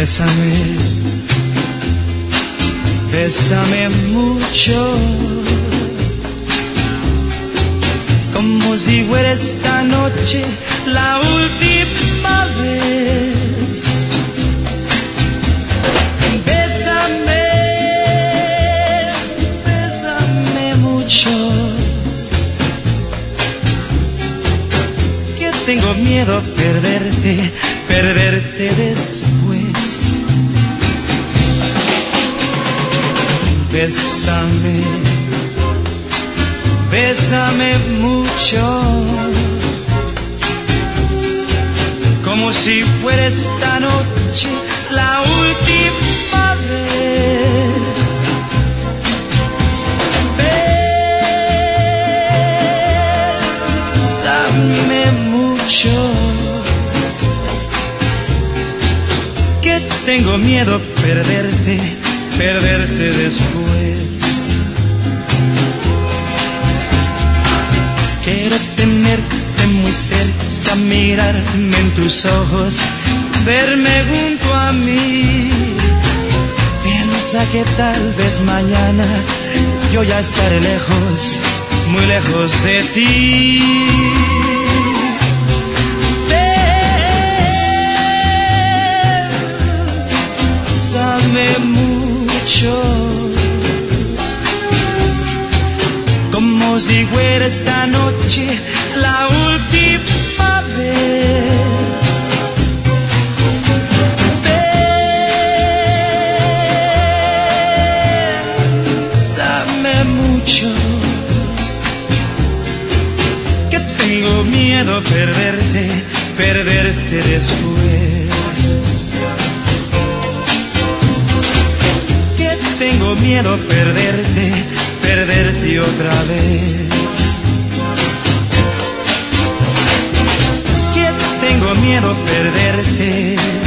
Bésame, bésame mucho, como si fuera esta noche la última vez. Bésame, bésame mucho, que tengo miedo perderte, perderte después. Bésame, bésame mucho, como si fuera esta noche la última vez. Bésame mucho, que tengo miedo perderte, perderte después. Quiero tenerte muy cerca, mirarme en tus ojos, verme junto a mí. Piensa que tal vez mañana yo ya estaré lejos, muy lejos de ti. Bésame mucho, como si fuera esta noche la última vez. Bésame mucho, que tengo miedo perderte, perderte después. Tengo miedo perderte, perderte otra vez. Que tengo miedo perderte.